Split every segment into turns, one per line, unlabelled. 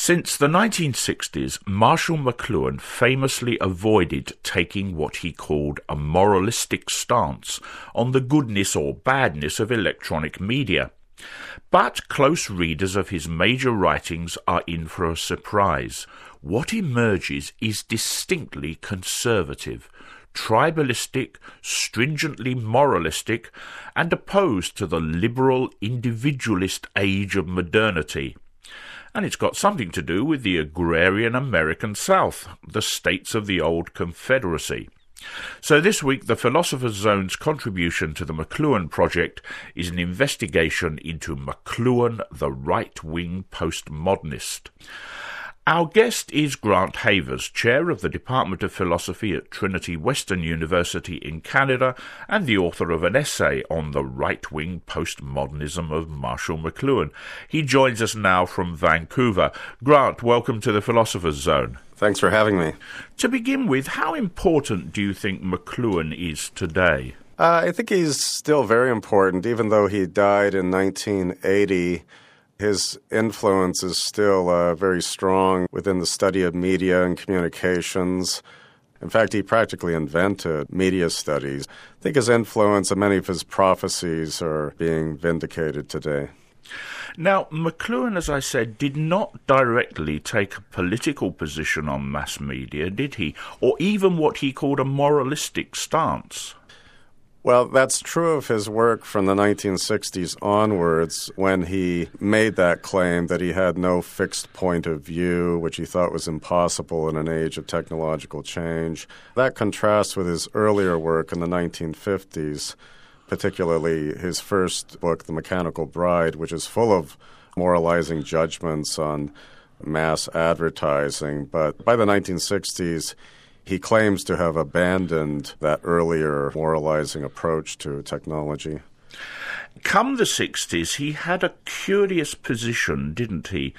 Since the 1960s, Marshall McLuhan famously avoided taking what he called a moralistic stance on the goodness or badness of electronic media. But close readers of his major writings are in for a surprise. What emerges is distinctly conservative, tribalistic, stringently moralistic, and opposed to the liberal individualist age of modernity. And it's got something to do with the agrarian American South, the states of the old Confederacy. So this week, the Philosopher's Zone's contribution to the McLuhan Project is an investigation into McLuhan, the right-wing postmodernist. Our guest is Grant Havers, Chair of the Department of Philosophy at Trinity Western University in Canada and the author of an essay on the right-wing postmodernism of Marshall McLuhan. He joins us now from Vancouver. Grant, welcome to the Philosopher's Zone.
Thanks for having me.
To begin with, how important do you think McLuhan is today?
I think he's still very important, even though he died in 1980. His influence is still very strong within the study of media and communications. In fact, he practically invented media studies. I think his influence and many of his prophecies are being vindicated today.
Now, McLuhan, as I said, did not directly take a political position on mass media, did he? Or even what he called a moralistic stance.
Well, that's true of his work from the 1960s onwards, when he made that claim that he had no fixed point of view, which he thought was impossible in an age of technological change. That contrasts with his earlier work in the 1950s, particularly his first book, The Mechanical Bride, which is full of moralizing judgments on mass advertising. But by the 1960s, he claims to have abandoned that earlier moralizing approach to technology.
Come the 60s, he had a curious position, didn't he?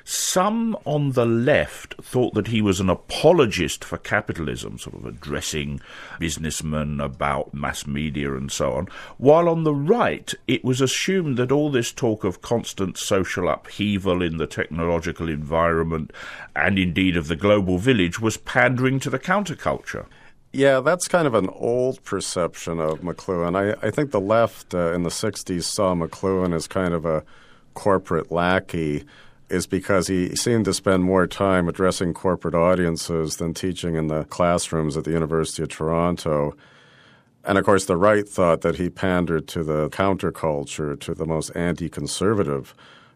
Some on the left thought that he was an apologist for capitalism, sort of addressing businessmen about mass media and so on, while on the right it was assumed that all this talk of constant social upheaval in the technological environment, and indeed of the global village, was pandering to the counterculture.
Yeah, that's kind of an old perception of McLuhan. I think the left in the 60s saw McLuhan as kind of a corporate lackey, is because he seemed to spend more time addressing corporate audiences than teaching in the classrooms at the University of Toronto. And of course, the right thought that he pandered to the counterculture, to the most anti-conservative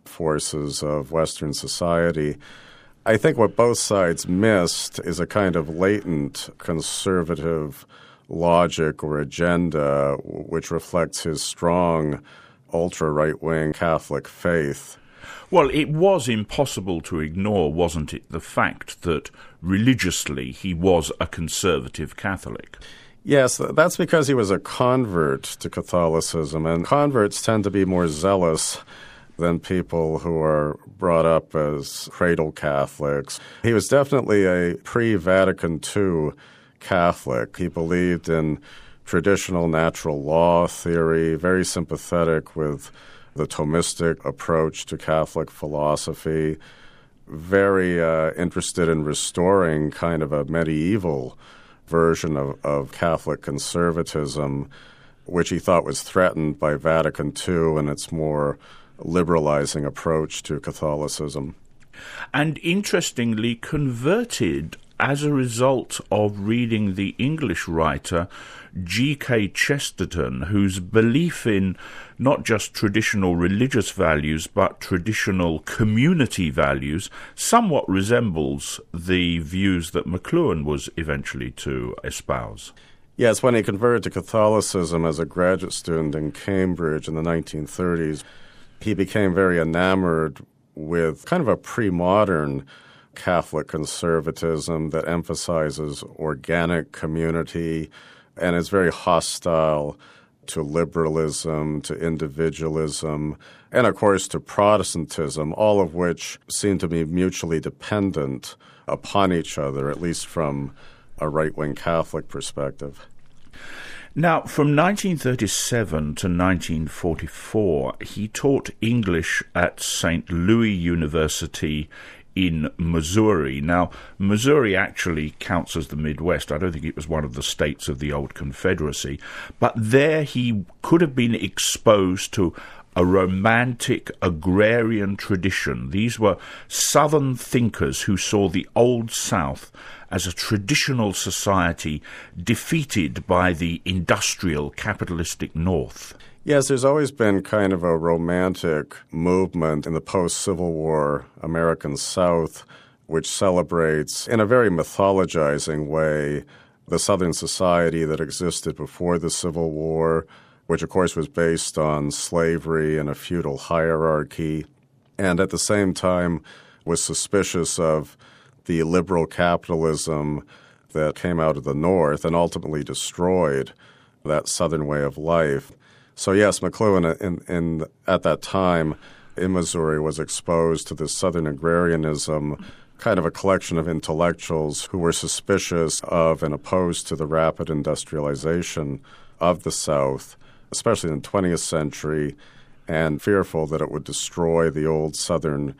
forces of Western society. I think what both sides missed is a kind of latent conservative logic or agenda which reflects his strong ultra-right-wing Catholic faith.
Well, it was impossible to ignore, wasn't it, the fact that religiously he was a conservative Catholic?
Yes, that's because he was a convert to Catholicism, and converts tend to be more zealous than people who are brought up as cradle Catholics. He was definitely a pre-Vatican II Catholic. He believed in traditional natural law theory, very sympathetic with the Thomistic approach to Catholic philosophy, very interested in restoring kind of a medieval version of Catholic conservatism, which he thought was threatened by Vatican II and its more liberalizing approach to Catholicism.
And interestingly converted as a result of reading the English writer G.K. Chesterton, whose belief in not just traditional religious values but traditional community values somewhat resembles the views that McLuhan was eventually to espouse.
Yes, when he converted to Catholicism as a graduate student in Cambridge in the 1930s, he became very enamored with kind of a pre-modern Catholic conservatism that emphasizes organic community and is very hostile to liberalism, to individualism, and of course to Protestantism, all of which seem to be mutually dependent upon each other, at least from a right-wing Catholic perspective.
Now, from 1937 to 1944, he taught English at St. Louis University in Missouri. Now, Missouri actually counts as the Midwest. I don't think it was one of the states of the old Confederacy. But there he could have been exposed to a romantic agrarian tradition. These were Southern thinkers who saw the Old South as a traditional society defeated by the industrial capitalistic North.
Yes, there's always been kind of a romantic movement in the post-Civil War American South, which celebrates, in a very mythologizing way, the Southern society that existed before the Civil War, which of course was based on slavery and a feudal hierarchy, and at the same time was suspicious of the liberal capitalism that came out of the North and ultimately destroyed that Southern way of life. So yes, McLuhan at that time in Missouri was exposed to this Southern agrarianism, kind of a collection of intellectuals who were suspicious of and opposed to the rapid industrialization of the South, especially in the 20th century, and fearful that it would destroy the old Southern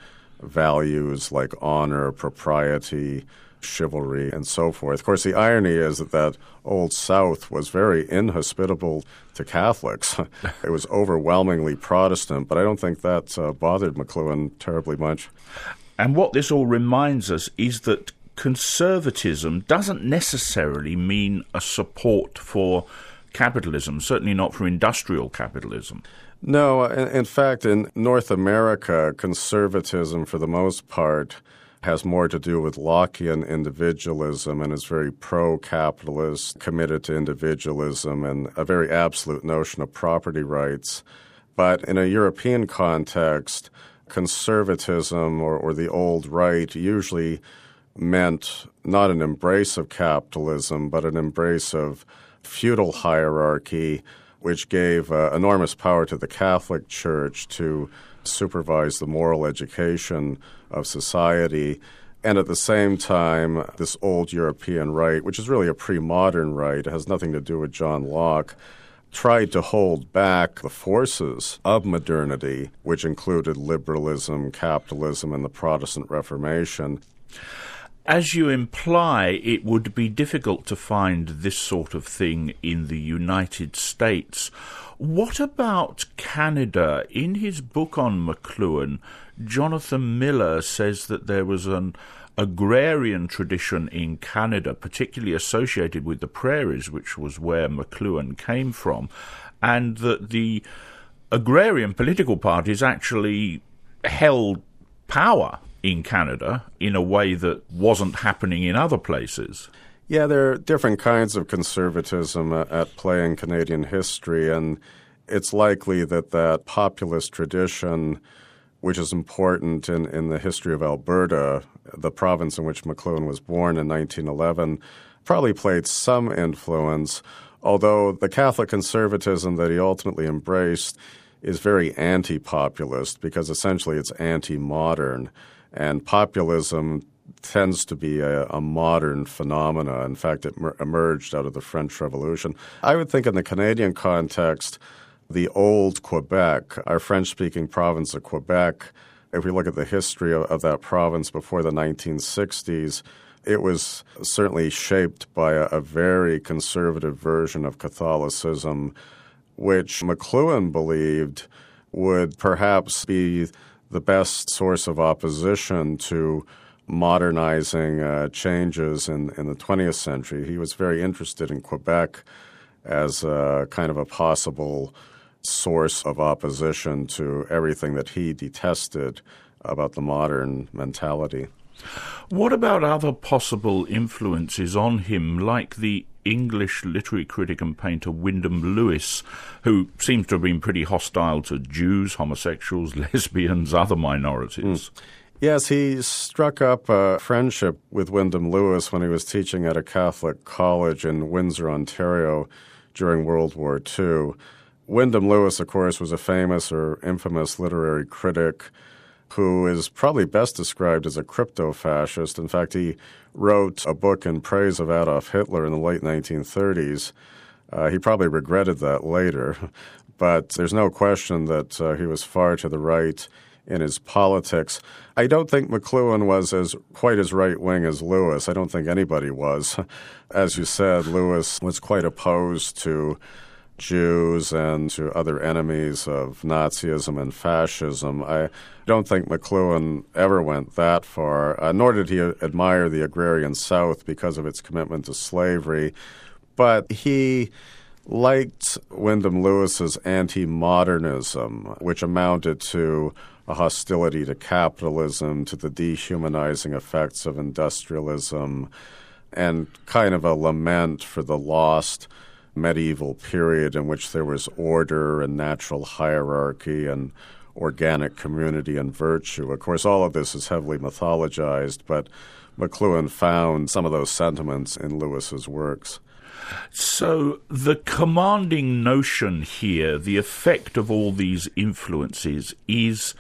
values like honor, propriety, chivalry, and so forth. Of course, the irony is that Old South was very inhospitable to Catholics. It was overwhelmingly Protestant, but I don't think that bothered McLuhan terribly much.
And what this all reminds us is that conservatism doesn't necessarily mean a support for capitalism, certainly not for industrial capitalism.
No, in fact, in North America, conservatism, for the most part, has more to do with Lockean individualism and is very pro-capitalist, committed to individualism and a very absolute notion of property rights. But in a European context, conservatism or the old right usually meant not an embrace of capitalism, but an embrace of feudal hierarchy, which gave enormous power to the Catholic Church to supervise the moral education of society. And at the same time, this old European right, which is really a pre-modern right, it has nothing to do with John Locke, tried to hold back the forces of modernity, which included liberalism, capitalism, and the Protestant Reformation.
As you imply, it would be difficult to find this sort of thing in the United States. What about Canada? In his book on McLuhan, Jonathan Miller says that there was an agrarian tradition in Canada, particularly associated with the prairies, which was where McLuhan came from, and that the agrarian political parties actually held power in Canada in a way that wasn't happening in other places.
Yeah, there are different kinds of conservatism at play in Canadian history, and it's likely that populist tradition, which is important in the history of Alberta, the province in which McLuhan was born in 1911, probably played some influence, although the Catholic conservatism that he ultimately embraced is very anti-populist because essentially it's anti-modern. And populism tends to be a modern phenomena. In fact, it emerged out of the French Revolution. I would think in the Canadian context, the old Quebec, our French-speaking province of Quebec, if we look at the history of that province before the 1960s, it was certainly shaped by a very conservative version of Catholicism, which McLuhan believed would perhaps be the best source of opposition to modernizing changes in the 20th century. He was very interested in Quebec as a kind of a possible source of opposition to everything that he detested about the modern mentality.
What about other possible influences on him, like the English literary critic and painter Wyndham Lewis, who seems to have been pretty hostile to Jews, homosexuals, lesbians, other minorities?
Yes, he struck up a friendship with Wyndham Lewis when he was teaching at a Catholic college in Windsor, Ontario during World War II. Wyndham Lewis, of course, was a famous or infamous literary critic who is probably best described as a crypto-fascist. In fact, he wrote a book in praise of Adolf Hitler in the late 1930s. He probably regretted that later, but there's no question that he was far to the right in his politics. I don't think McLuhan was quite as right-wing as Lewis. I don't think anybody was. As you said, Lewis was quite opposed to Jews and to other enemies of Nazism and fascism. I don't think McLuhan ever went that far, nor did he admire the agrarian South because of its commitment to slavery. But he liked Wyndham Lewis's anti-modernism, which amounted to a hostility to capitalism, to the dehumanizing effects of industrialism, and kind of a lament for the lost medieval period in which there was order and natural hierarchy and organic community and virtue. Of course, all of this is heavily mythologized, but McLuhan found some of those sentiments in Lewis's works.
So the commanding notion here, the effect of all these influences, is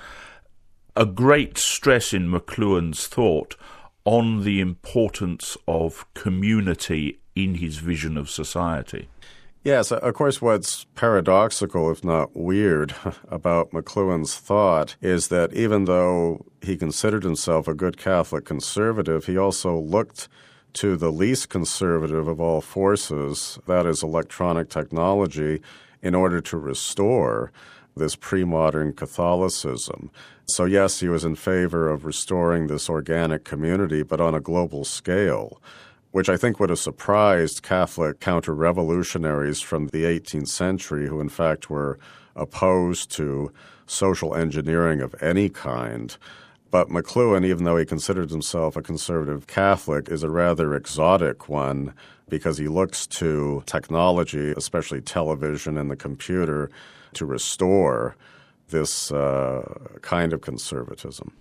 a great stress in McLuhan's thought on the importance of community in his vision of society.
Yes, of course, what's paradoxical, if not weird, about McLuhan's thought is that even though he considered himself a good Catholic conservative, he also looked to the least conservative of all forces, that is electronic technology, in order to restore this pre-modern Catholicism. So yes, he was in favor of restoring this organic community, but on a global scale, which I think would have surprised Catholic counter-revolutionaries from the 18th century who in fact were opposed to social engineering of any kind. But McLuhan, even though he considered himself a conservative Catholic, is a rather exotic one because he looks to technology, especially television and the computer, to restore this kind of conservatism.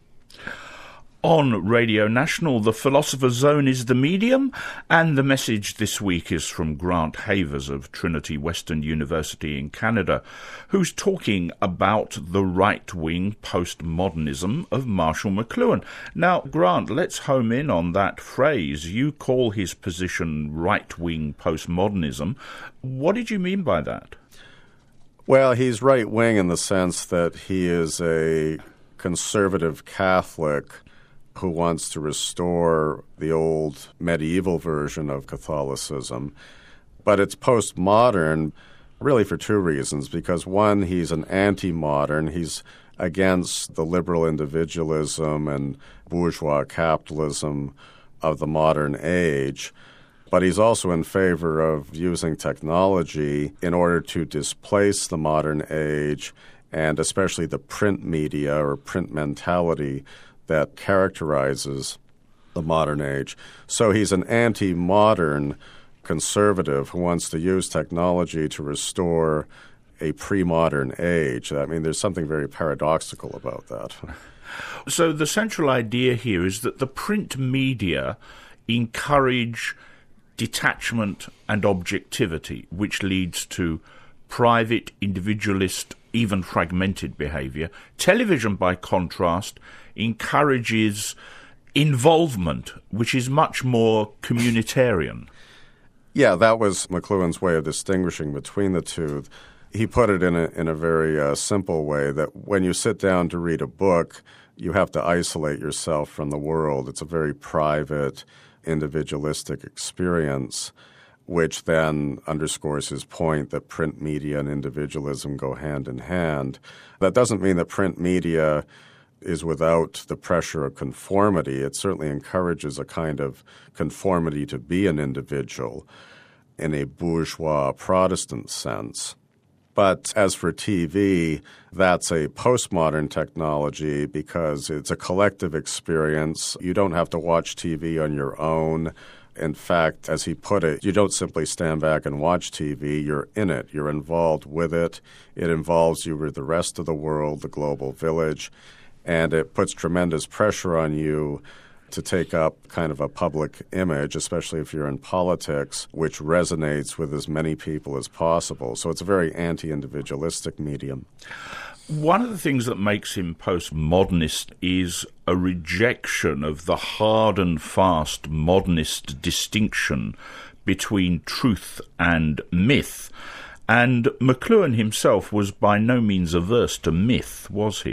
On Radio National, the Philosopher's Zone is the medium, and the message this week is from Grant Havers of Trinity Western University in Canada, who's talking about the right-wing postmodernism of Marshall McLuhan. Now, Grant, let's home in on that phrase. You call his position right-wing postmodernism. What did you mean by that?
Well, he's right-wing in the sense that he is a conservative Catholic who wants to restore the old medieval version of Catholicism. But it's postmodern really for two reasons, because one, he's an anti-modern. He's against the liberal individualism and bourgeois capitalism of the modern age. But he's also in favor of using technology in order to displace the modern age and especially the print media or print mentality that characterizes the modern age. So he's an anti-modern conservative who wants to use technology to restore a pre-modern age. I mean, there's something very paradoxical about that.
So the central idea here is that the print media encourage detachment and objectivity, which leads to private, individualist, even fragmented behaviour. Television, by contrast, encourages involvement, which is much more communitarian.
Yeah, that was McLuhan's way of distinguishing between the two. He put it in a very simple way, that when you sit down to read a book, you have to isolate yourself from the world. It's a very private, individualistic experience, which then underscores his point that print media and individualism go hand in hand. That doesn't mean that print media is without the pressure of conformity. It certainly encourages a kind of conformity to be an individual in a bourgeois Protestant sense. But as for TV, that's a postmodern technology because it's a collective experience. You don't have to watch TV on your own. In fact, as he put it, you don't simply stand back and watch TV. You're in it. You're involved with it. It involves you with the rest of the world, the global village, and it puts tremendous pressure on you to take up kind of a public image, especially if you're in politics, which resonates with as many people as possible. So it's a very anti-individualistic medium.
One of the things that makes him postmodernist is a rejection of the hard and fast modernist distinction between truth and myth. And McLuhan himself was by no means averse to myth, was he?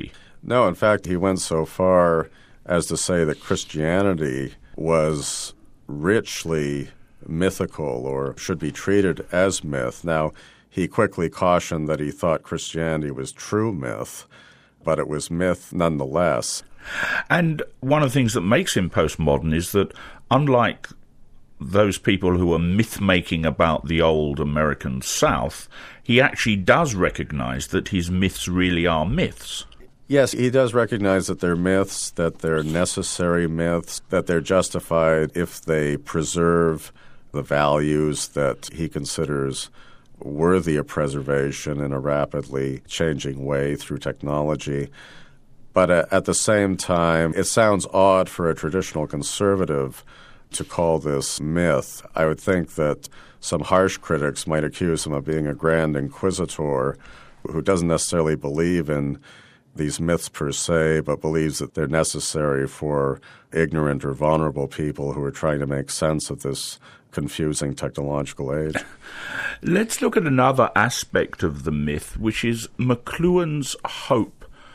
No, in fact, he went so far as to say that Christianity was richly mythical or should be treated as myth. Now, he quickly cautioned that he thought Christianity was true myth, but it was myth nonetheless.
And one of the things that makes him postmodern is that, unlike those people who are myth-making about the old American South, he actually does recognize that his myths really are myths.
Yes, he does recognize that they're myths, that they're necessary myths, that they're justified if they preserve the values that he considers worthy of preservation in a rapidly changing way through technology. But at the same time, it sounds odd for a traditional conservative to call this myth. I would think that some harsh critics might accuse him of being a grand inquisitor who doesn't necessarily believe in these myths per se, but believes that they're necessary for ignorant or vulnerable people who are trying to make sense of this confusing technological age.
Let's look at another aspect of the myth, which is McLuhan's hope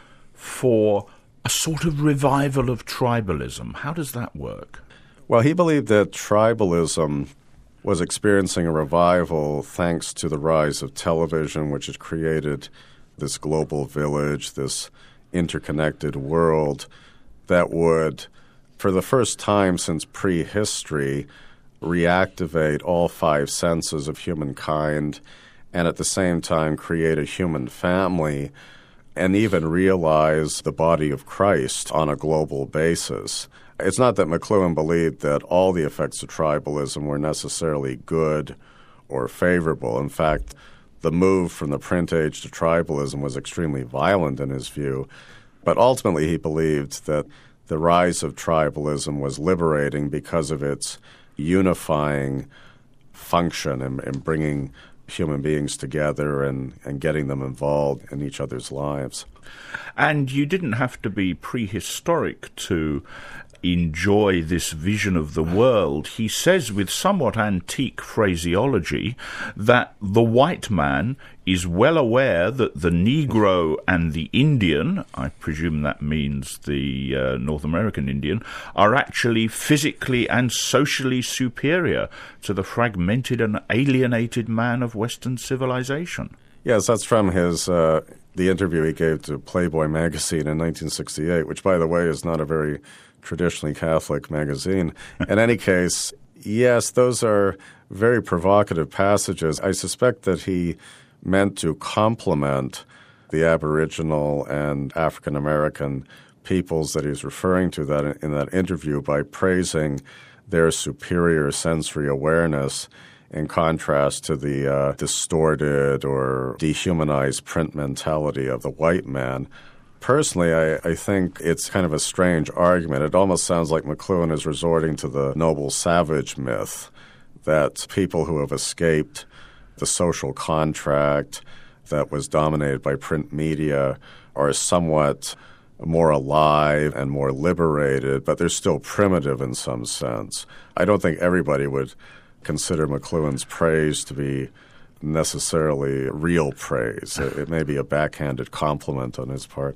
for a sort of revival of tribalism. How does that work?
Well, he believed that tribalism was experiencing a revival thanks to the rise of television, which had created this global village, this interconnected world that would, for the first time since prehistory, reactivate all five senses of humankind and at the same time create a human family and even realize the body of Christ on a global basis. It's not that McLuhan believed that all the effects of tribalism were necessarily good or favorable. In fact, the move from the print age to tribalism was extremely violent in his view. But ultimately he believed that the rise of tribalism was liberating because of its unifying function in bringing human beings together and getting them involved in each other's lives.
And you didn't have to be prehistoric to enjoy this vision of the world. He says with somewhat antique phraseology that the white man is well aware that the Negro and the Indian, I presume that means the North American Indian, are actually physically and socially superior to the fragmented and alienated man of Western civilization.
Yes, that's from his the interview he gave to Playboy magazine in 1968, which, by the way, is not a very traditionally Catholic magazine. In any case, yes, those are very provocative passages. I suspect that he meant to compliment the Aboriginal and African American peoples that he's referring to that in that interview by praising their superior sensory awareness in contrast to the distorted or dehumanized print mentality of the white man. Personally, I think it's kind of a strange argument. It almost sounds like McLuhan is resorting to the noble savage myth that people who have escaped the social contract that was dominated by print media are somewhat more alive and more liberated, but they're still primitive in some sense. I don't think everybody would consider McLuhan's praise to be necessarily real praise. It may be a backhanded compliment on his part.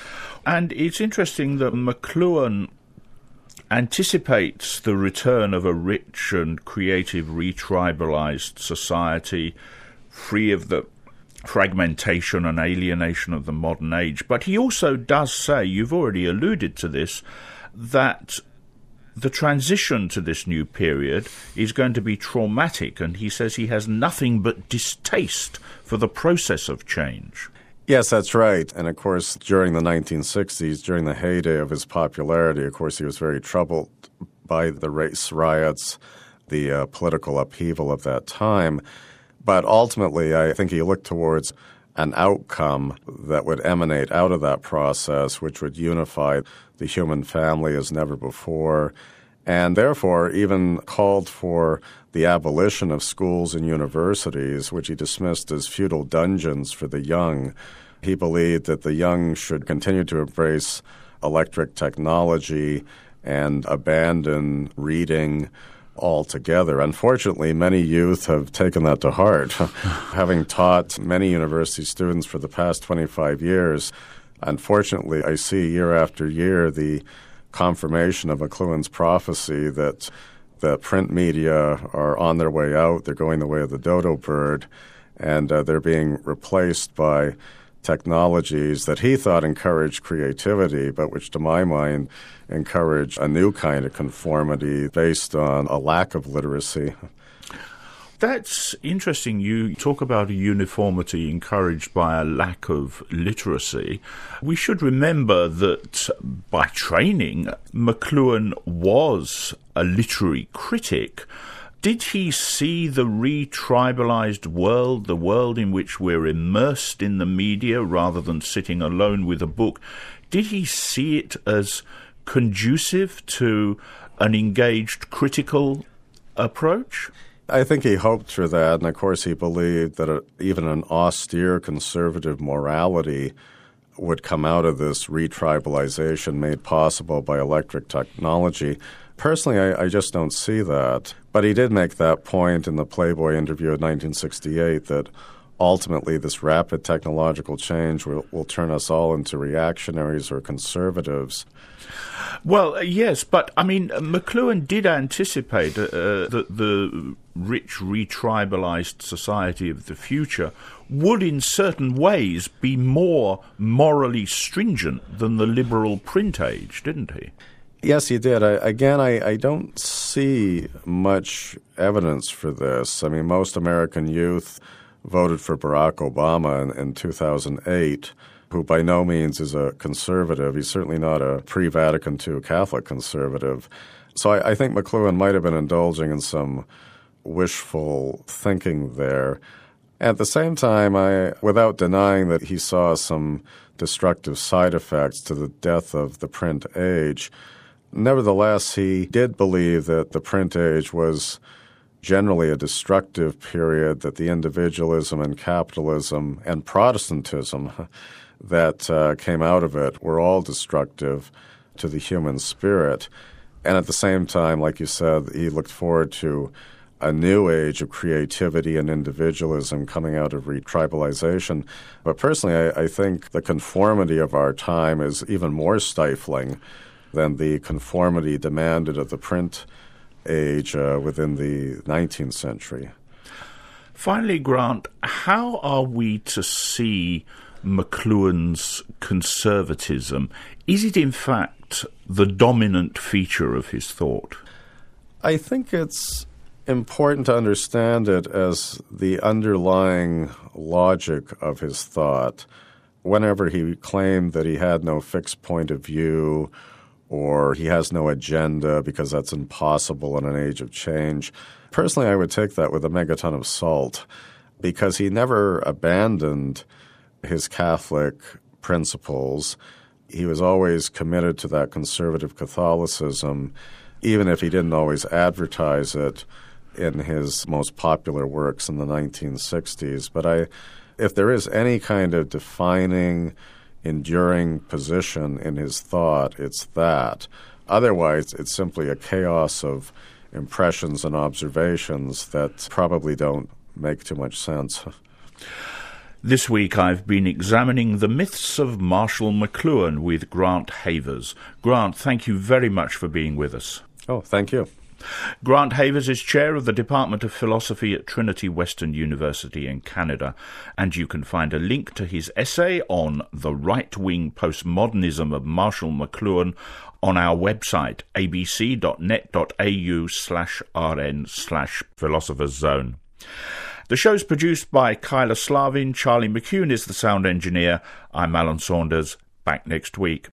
And it's interesting that McLuhan anticipates the return of a rich and creative retribalized society, free of the fragmentation and alienation of the modern age. But he also does say, you've already alluded to this, that the transition to this new period is going to be traumatic, and he says he has nothing but distaste for the process of change.
Yes, that's right. And of course, during the 1960s, during the heyday of his popularity, of course, he was very troubled by the race riots, the political upheaval of that time. But ultimately, I think he looked towards an outcome that would emanate out of that process, which would unify the human family as never before, and therefore even called for the abolition of schools and universities, which he dismissed as feudal dungeons for the young. He believed that the young should continue to embrace electric technology and abandon reading altogether. Unfortunately, many youth have taken that to heart. Having taught many university students for the past 25 years, Unfortunately, I see year after year the confirmation of McLuhan's prophecy that the print media are on their way out, they're going the way of the dodo bird, and they're being replaced by technologies that he thought encouraged creativity, but which, to my mind, encourage a new kind of conformity based on a lack of literacy.
That's interesting. You talk about a uniformity encouraged by a lack of literacy. We should remember that by training, McLuhan was a literary critic. Did he see the re-tribalized world, the world in which we're immersed in the media rather than sitting alone with a book, did he see it as conducive to an engaged critical approach?
I think he hoped for that, and of course he believed that even an austere conservative morality would come out of this retribalization made possible by electric technology. Personally, I just don't see that. But he did make that point in the Playboy interview in 1968 that ultimately this rapid technological change will turn us all into reactionaries or conservatives.
Well, yes, but, I mean, McLuhan did anticipate that the rich, retribalized society of the future would in certain ways be more morally stringent than the liberal print age, didn't he?
Yes, he did. I don't see much evidence for this. I mean, most American youth voted for Barack Obama in 2008, who by no means is a conservative. He's certainly not a pre-Vatican II Catholic conservative. So I think McLuhan might have been indulging in some wishful thinking there. At the same time, without denying that he saw some destructive side effects to the death of the print age, nevertheless, he did believe that the print age was generally a destructive period, that the individualism and capitalism and Protestantism that came out of it were all destructive to the human spirit. And at the same time, like you said, he looked forward to a new age of creativity and individualism coming out of retribalization. But personally, I think the conformity of our time is even more stifling than the conformity demanded of the print age within the 19th century.
Finally, Grant, how are we to see McLuhan's conservatism? Is it in fact the dominant feature of his thought?
I think it's important to understand it as the underlying logic of his thought. Whenever he claimed that he had no fixed point of view or he has no agenda because that's impossible in an age of change, personally I would take that with a megaton of salt, because he never abandoned his Catholic principles. He was always committed to that conservative Catholicism, even if he didn't always advertise it in his most popular works in the 1960s. But if there is any kind of defining, enduring position in his thought, it's that. Otherwise, it's simply a chaos of impressions and observations that probably don't make too much sense.
This week I've been examining the myths of Marshall McLuhan with Grant Havers. Grant, thank you very much for being with us.
Oh, thank you.
Grant Havers is chair of the Department of Philosophy at Trinity Western University in Canada, and you can find a link to his essay on the right-wing postmodernism of Marshall McLuhan on our website, abc.net.au/rn/Philosopher's Zone. The show's produced by Kyla Slavin. Charlie McCune is the sound engineer. I'm Alan Saunders. Back next week.